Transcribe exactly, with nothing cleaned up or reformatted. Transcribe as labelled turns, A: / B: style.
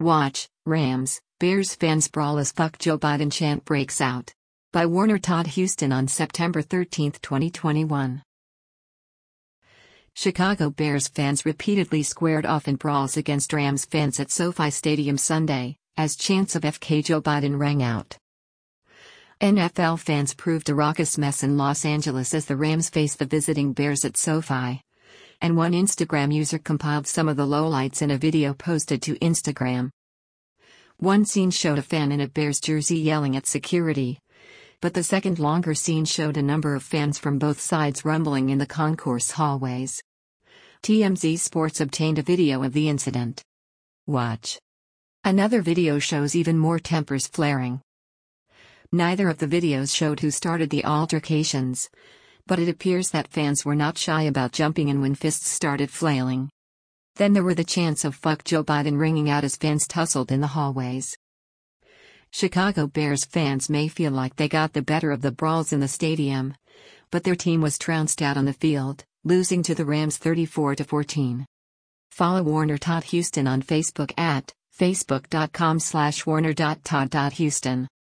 A: Watch, Rams, Bears fans brawl as "Fuck Joe Biden" chant breaks out. By Warner Todd Huston on September thirteenth, twenty twenty-one. Chicago Bears fans repeatedly squared off in brawls against Rams fans at SoFi Stadium Sunday, as chants of "F K Joe Biden" rang out. N F L fans proved a raucous mess in Los Angeles as the Rams faced the visiting Bears at SoFi. And one Instagram user compiled some of the lowlights in a video posted to Instagram. One scene showed a fan in a Bears jersey yelling at security. But the second longer scene showed a number of fans from both sides rumbling in the concourse hallways. T M Z Sports obtained a video of the incident. Watch. Another video shows even more tempers flaring. Neither of the videos showed who started the altercations, but it appears that fans were not shy about jumping in when fists started flailing. Then there were the chants of "Fuck Joe Biden" ringing out as fans tussled in the hallways. Chicago Bears fans may feel like they got the better of the brawls in the stadium, but their team was trounced out on the field, losing to the Rams thirty-four to fourteen. Follow Warner Todd Huston on Facebook at facebook dot com slash warner dot todd dot huston.